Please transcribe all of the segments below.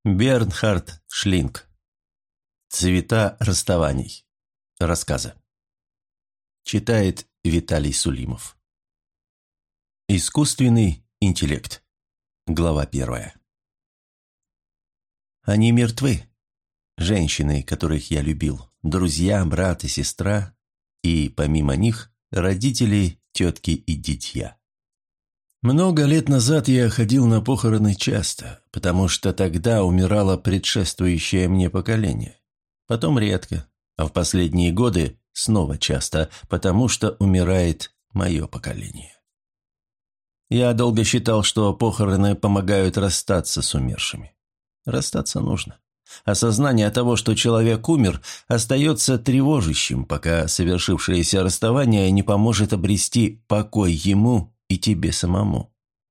Бернхард Шлинг. «Цвета расставаний». Рассказы. Читает Виталий Сулимов. Искусственный интеллект. Глава 1. Они мертвы. Женщины, которых я любил. Друзья, брат и сестра. И, помимо них, родители, тетки и дитя. Много лет назад я ходил на похороны часто, потому что тогда умирало предшествующее мне поколение. Потом редко, а в последние годы снова часто, потому что умирает мое поколение. Я долго считал, что похороны помогают расстаться с умершими. Расстаться нужно. Осознание того, что человек умер, остается тревожащим, пока совершившееся расставание не поможет обрести покой ему и тебе самому.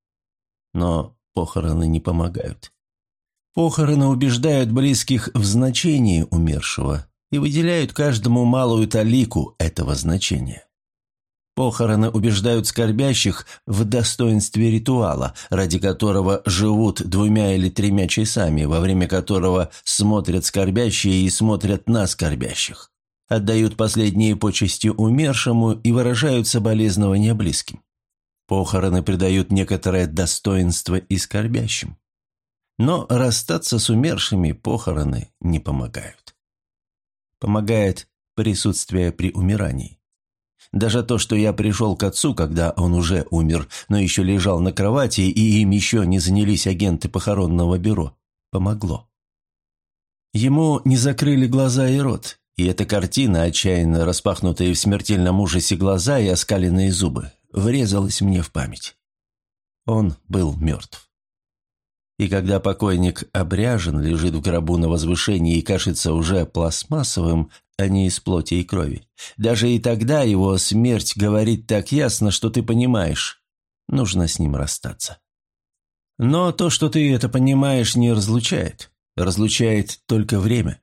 Но похороны не помогают. Похороны убеждают близких в значении умершего и выделяют каждому малую талику этого значения. Похороны убеждают скорбящих в достоинстве ритуала, ради которого живут 2 или 3 часами, во время которого смотрят скорбящие и смотрят на скорбящих, отдают последние почести умершему и выражают соболезнования близким. Похороны придают некоторое достоинство и скорбящим. Но расстаться с умершими похороны не помогают. Помогает присутствие при умирании. Даже то, что я пришел к отцу, когда он уже умер, но еще лежал на кровати, и им еще не занялись агенты похоронного бюро, помогло. Ему не закрыли глаза и рот, и эта картина, отчаянно распахнутые в смертельном ужасе глаза и оскаленные зубы, врезалась мне в память. Он был мертв. И когда покойник обряжен, лежит в гробу на возвышении и кажется уже пластмассовым, а не из плоти и крови, даже и тогда его смерть говорит так ясно, что ты понимаешь, нужно с ним расстаться. Но то, что ты это понимаешь, не разлучает. Разлучает только время.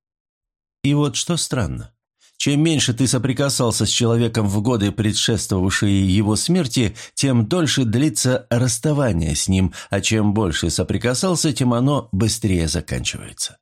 И вот что странно. Чем меньше ты соприкасался с человеком в годы, предшествовавшие его смерти, тем дольше длится расставание с ним, а чем больше соприкасался, тем оно быстрее заканчивается.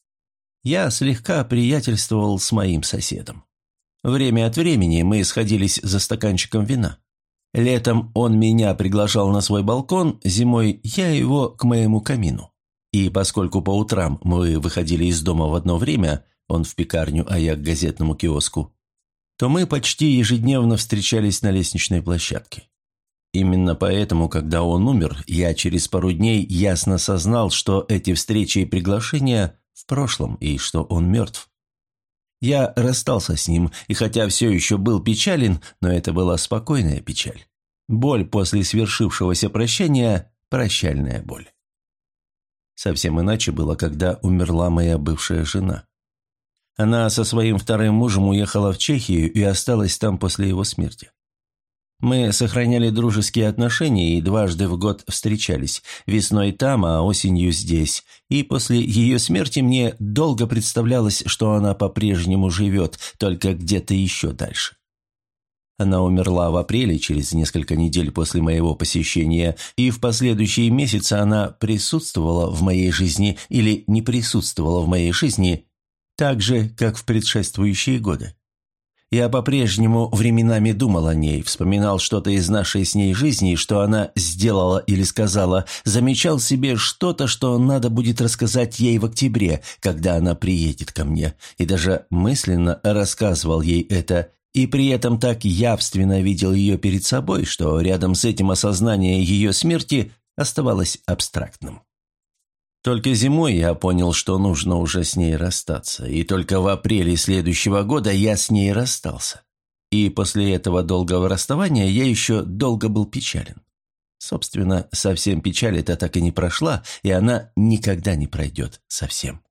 Я слегка приятельствовал с моим соседом. Время от времени мы сходились за стаканчиком вина. Летом он меня приглашал на свой балкон, зимой я его к моему камину. И поскольку по утрам мы выходили из дома в одно время, он в пекарню, а я к газетному киоску, то мы почти ежедневно встречались на лестничной площадке. Именно поэтому, когда он умер, я через пару дней ясно сознал, что эти встречи и приглашения в прошлом и что он мертв. Я расстался с ним, и хотя все еще был печален, но это была спокойная печаль. Боль после свершившегося прощания – прощальная боль. Совсем иначе было, когда умерла моя бывшая жена. Она со своим 2-м мужем уехала в Чехию и осталась там после его смерти. Мы сохраняли дружеские отношения и дважды в год встречались, весной там, а осенью здесь, и после ее смерти мне долго представлялось, что она по-прежнему живет, только где-то еще дальше. Она умерла в апреле, через несколько недель после моего посещения, и в последующие месяцы она присутствовала в моей жизни или не присутствовала в моей жизни, так же, как в предшествующие годы. Я по-прежнему временами думал о ней, вспоминал что-то из нашей с ней жизни, что она сделала или сказала, замечал себе что-то, что надо будет рассказать ей в октябре, когда она приедет ко мне, и даже мысленно рассказывал ей это, и при этом так явственно видел ее перед собой, что рядом с этим осознание ее смерти оставалось абстрактным. Только зимой я понял, что нужно уже с ней расстаться, и только в апреле следующего года я с ней расстался. И после этого долгого расставания я еще долго был печален. Собственно, совсем печаль эта так и не прошла, и она никогда не пройдет совсем.